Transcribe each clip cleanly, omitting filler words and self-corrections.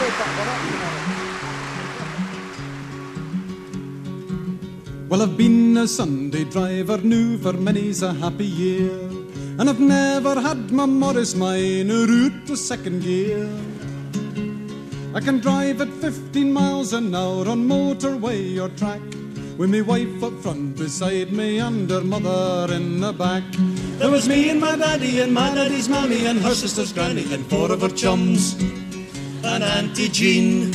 Well, I've been a Sunday driver new for many's a happy year, and I've never had my Morris Minor out to second gear. I can drive at 15 miles an hour on motorway or track, with me wife up front beside me and her mother in the back. There was me and my daddy's mammy and her sister's granny and 4 of her chums and Auntie Jean.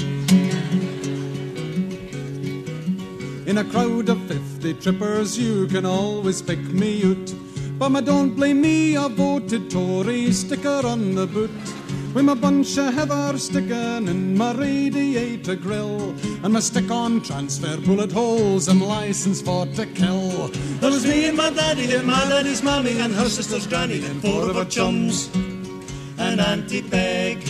In a crowd of 50 trippers you can always pick me out, but don't blame me, I voted Tory, sticker on the boot, with my bunch of heather sticking in my radiator grill, and my stick-on transfer bullet holes and license for to kill. There was me and my daddy's mammy and her sister's granny and 4 of her chums and Auntie Peg.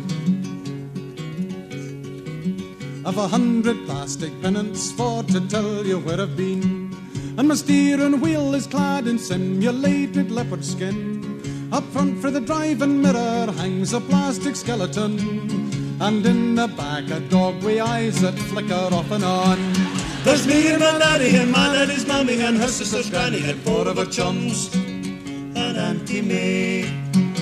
I've 100 plastic pennants for to tell you where I've been, and my steering wheel is clad in simulated leopard skin. Up front for the driving mirror hangs a plastic skeleton, and in the back a dog with eyes that flicker off and on. There's me and my daddy's mammy and her sister's granny and 4 of her chums and Auntie May.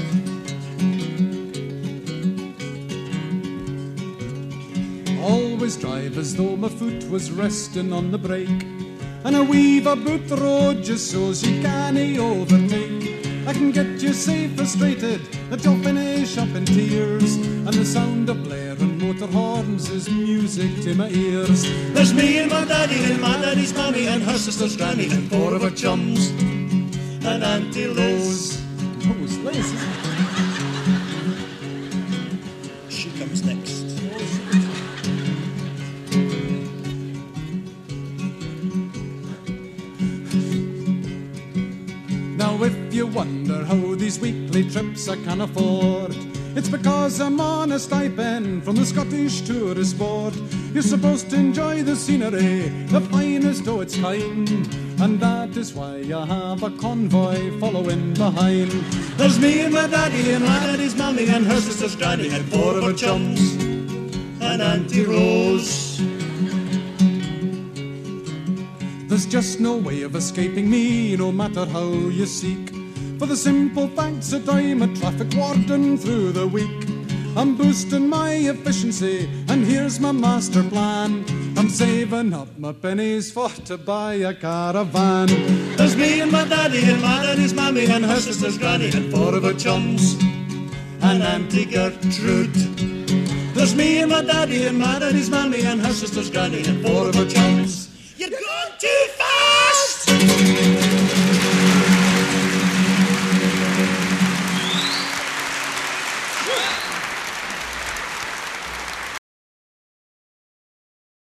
Always drive as though my foot was resting on the brake, and I weave about the road just so's you can't overtake. I can get you safe frustrated that you'll finish up in tears, and the sound of blaring motor horns is music to my ears. There's me and my daddy's mammy and her sister's granny and 4 of her chums and Auntie Liz. Liz. She comes next. Now if you wonder how these weekly trips I can afford, it's because I'm on a stipend from the Scottish Tourist Board. You're supposed to enjoy the scenery, the finest of its kind, and that is why I have a convoy following behind. There's me and my daddy's mammy and her sister's granny and 4 of her chums and Auntie Rose. There's just no way of escaping me, no matter how you seek, for the simple facts that I'm a traffic warden through the week. I'm boosting my efficiency, and here's my master plan. I'm saving up my pennies for to buy a caravan. There's me and my daddy's mammy and her sister's granny and 4 of her chums and Auntie Gertrude. There's me and my daddy's mammy and her sister's granny and 4 of her chums. You're going too fast!